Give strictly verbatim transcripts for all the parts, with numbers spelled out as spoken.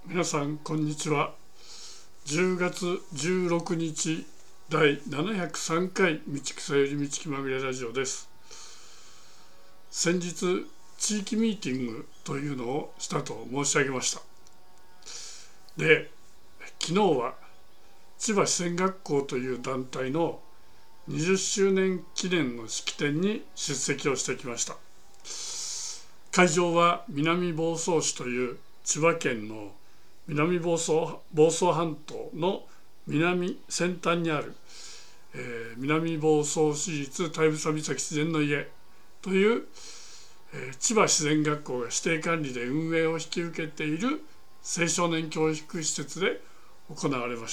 皆さんこんにちは。じゅうがつじゅうろくにちだいななひゃくさんかい道草より道気まみれラジオです。先日地域ミーティングというのをしたと申し上げました。で、昨日は千葉支線学校という団体のにじゅっしゅうねん記念の式典に出席をしてきました。会場は南房総市という千葉県の南房総、房総半島の南先端にある、えー、南房総市立田房岬自然の家という、えー、千葉自然学校が指定管理で運営を引き受けている青少年教育施設で行われました。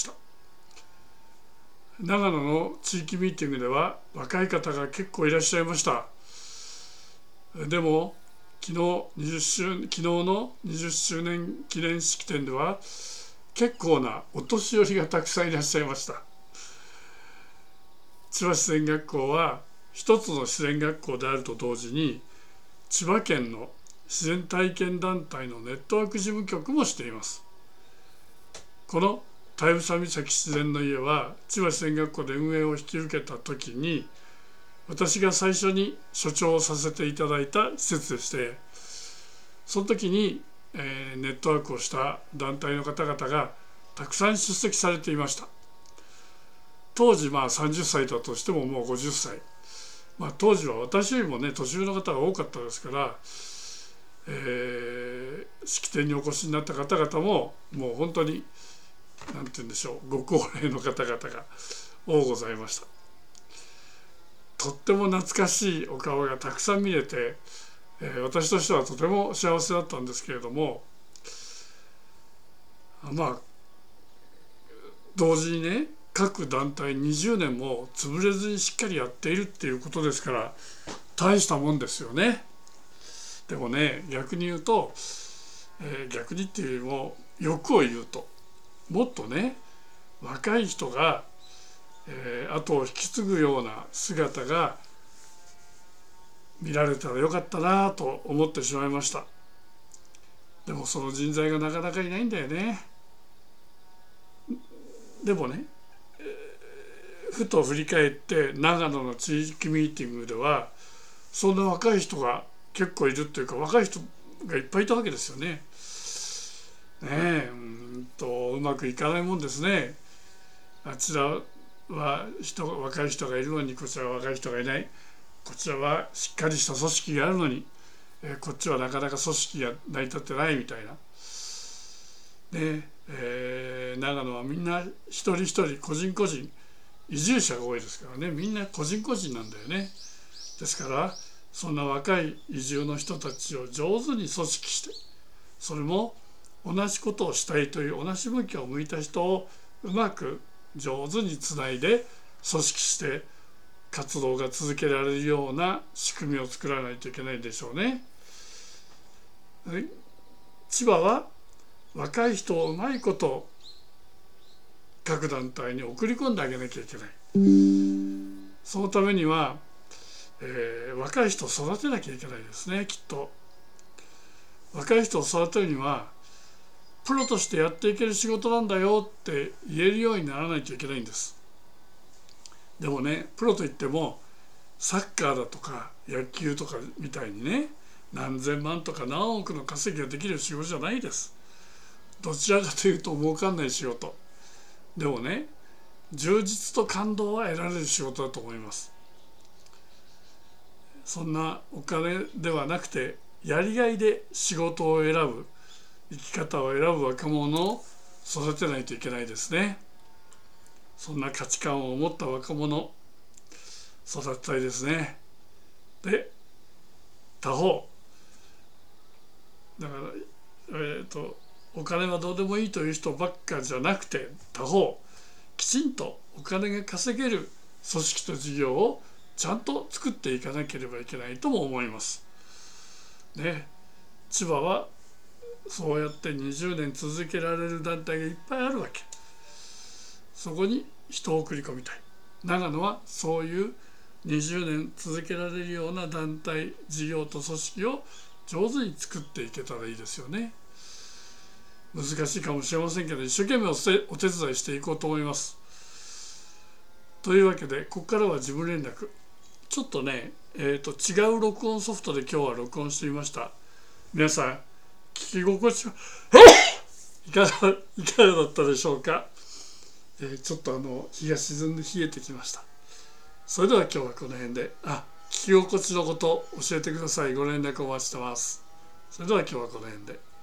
長野の地域ミーティングでは若い方が結構いらっしゃいました。でも昨日にじゅっしゅう昨日のにじゅっしゅうねん記念式典では結構なお年寄りがたくさんいらっしゃいました。千葉自然学校は一つの自然学校であると同時に千葉県の自然体験団体のネットワーク事務局もしています。この田房岬自然の家は千葉自然学校で運営を引き受けた時に私が最初に所長をさせていただいた施設でして、その時に、えー、ネットワークをした団体の方々がたくさん出席されていました。当時まあさんじゅっさいだとしてももうごじゅっさい、まあ、当時は私よりもね年上の方が多かったですから、えー、式典にお越しになった方々ももう本当に何て言うんでしょう、ご高齢の方々が多ございました。とっても懐かしいお顔がたくさん見れて、えー、私としてはとても幸せだったんですけれども、まあ同時にね各団体にじゅうねんも潰れずにしっかりやっているっていうことですから大したもんですよね。でもね逆に言うと、えー、逆にっていうよりも欲を言うともっとね若い人がえー、後を引き継ぐような姿が見られたらよかったなと思ってしまいました。でもその人材がなかなかいないんだよね。でもね、えー、ふと振り返って長野の地域ミーティングではそんな若い人が結構いるっていうか若い人がいっぱいいたわけですよね。ねえ、うんとうまくいかないもんですね。あちらは人若い人がいるのにこちらは若い人がいない、こちらはしっかりした組織があるのに、えー、こっちはなかなか組織が成り立ってないみたいなで、えー、長野はみんな一人一人個人個人移住者が多いですからね、みんな個人個人なんだよね。ですからそんな若い移住の人たちを上手に組織して、それも同じことをしたいという同じ向きを向いた人をうまく上手につないで組織して活動が続けられるような仕組みを作らないといけないでしょうね。千葉は若い人をうまいこと各団体に送り込んであげなきゃいけない。そのためには、えー、若い人を育てなきゃいけないですね。きっと若い人を育てるにはプロとしてやっていける仕事なんだよって言えるようにならないといけないんです。でもねプロといってもサッカーだとか野球とかみたいにね何千万とか何億の稼ぎができる仕事じゃないです。どちらかというと儲かんない仕事でもね充実と感動は得られる仕事だと思います。そんなお金ではなくてやりがいで仕事を選ぶ生き方を選ぶ若者を育てないといけないですね。そんな価値観を持った若者育てたいですね。で他方だから、えーと、お金はどうでもいいという人ばっかじゃなくて他方きちんとお金が稼げる組織と事業をちゃんと作っていかなければいけないとも思います。ね、千葉はそうやってにじゅうねん続けられる団体がいっぱいあるわけ。そこに人を送り込みたい。長野はそういうにじゅうねん続けられるような団体事業と組織を上手に作っていけたらいいですよね。 難しいかもしれませんけど、一生懸命おせお手伝いしていこうと思います。というわけで、ここからは事務連絡。ちょっとね、えーと、違う録音ソフトで今日は録音してみました。皆さん、聞き心地はいかが、いかがだったでしょうか。えー、ちょっとあの日が沈んで冷えてきました。それでは今日はこの辺で、あ、聞き心地のこと教えてください。ご連絡お待ちしてます。それでは今日はこの辺で。